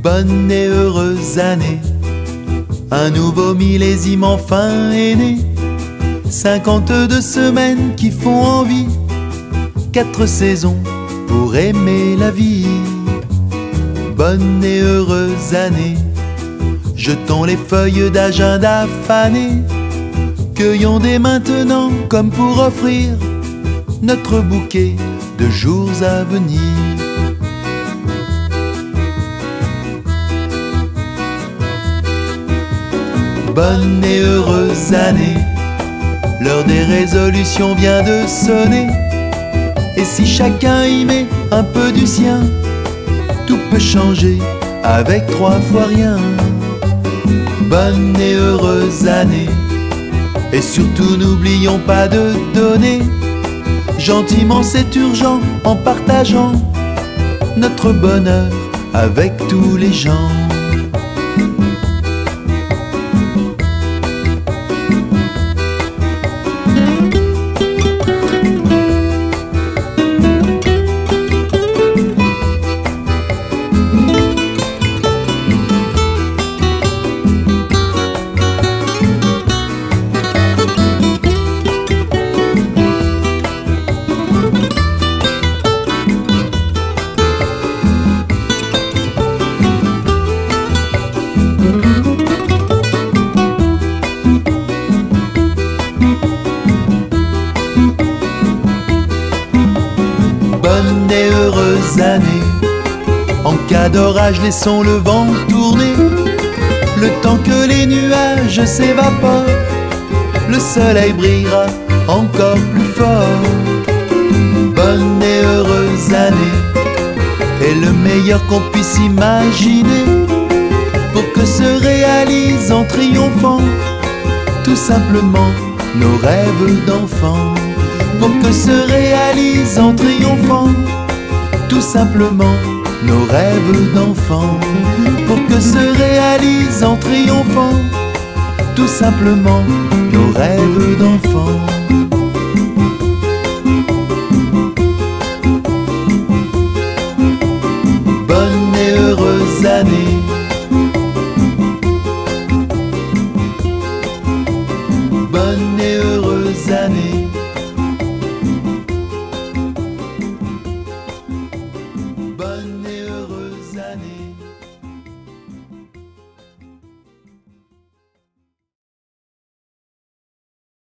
Bonne et heureuse année, un nouveau millésime enfin est né. 52 semaines qui font envie, 4 saisons pour aimer la vie. Bonne et heureuse année, jetons les feuilles d'agenda fanées, cueillons dès maintenant comme pour offrir notre bouquet de jours à venir. Bonne et heureuse année, l'heure des résolutions vient de sonner. Et si chacun y met un peu du sien, tout peut changer avec 3 fois rien. Bonne et heureuse année, et surtout n'oublions pas de donner. Gentiment c'est urgent en partageant notre bonheur avec tous les gens. Bonne et heureuse année, en cas d'orage laissons le vent tourner. Le temps que les nuages s'évaporent, le soleil brillera encore plus fort. Bonne et heureuse année, est le meilleur qu'on puisse imaginer, pour que se réalisent en triomphant tout simplement nos rêves d'enfants. Pour que se réalisent en triomphant tout simplement nos rêves d'enfants. Pour que se réalisent en triomphant tout simplement nos rêves d'enfants. Bonne et heureuse année, bonne et heureuse année.